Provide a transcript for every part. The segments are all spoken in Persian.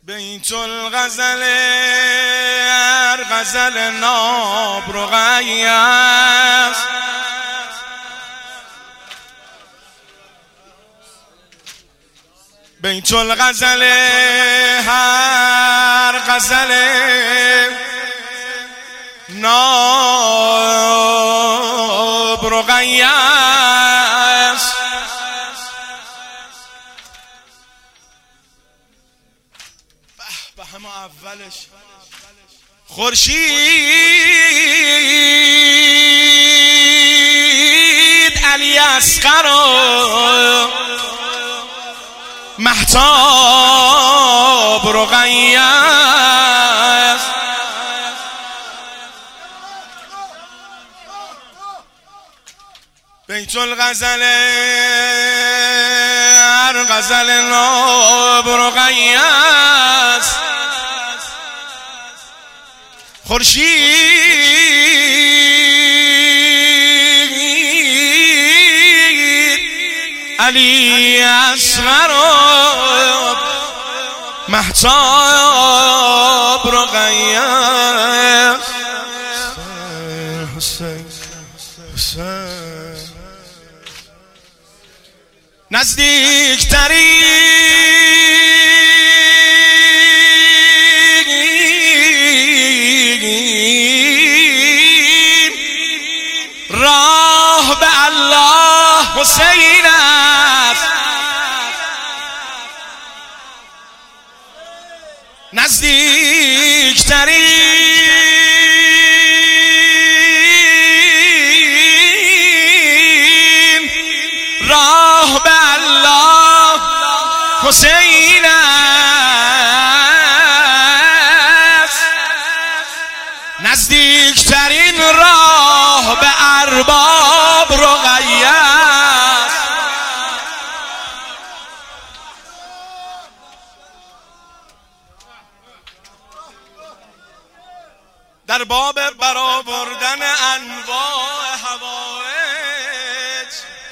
بیت الغزل هر غزل ناب رقیه است. بیت الغزل هر غزل ناب رقیه است. به همه اولش خورشید علی اصغر مهتاب رقیه است. بیت الغزل هر غزل ناب رقیه است. خورشید علی اصغر مهتاب رقیه است. حسین نزدیکترین راه به الله حسین است. نزدیکترین راه به الله حسین است. نزدیکترین راه به ارباب رقیه است. در باب برآوردن انواع حوائج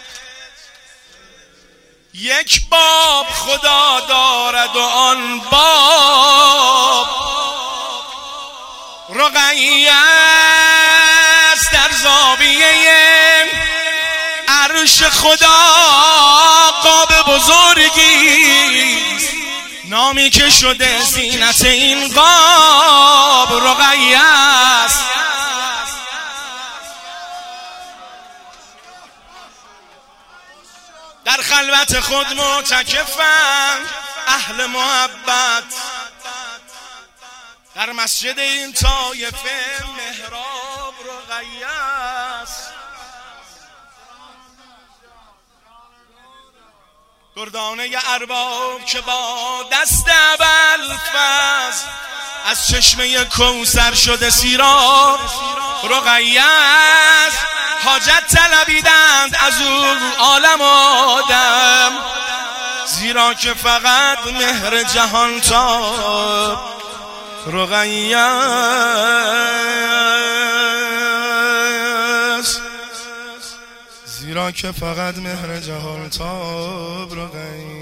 یک باب خدا دارد و آن باب رقیه است. در زاویه عرش خدا قاب بزرگی نامی که شده زینت این قاب رقیه است. در خلوت خود معتکفند اهل محبت، در مسجد این طایفه محراب رقیه است. دردانه ارباب که با دست ابوالفضل از چشمه کوثر شده سیراب رقیه است. حاجت طلبیدند از او عالم آدم، زیرا که فقط مهر جهان تاب رقیه است. زیرا که فقط مهر جهان تاب رقیه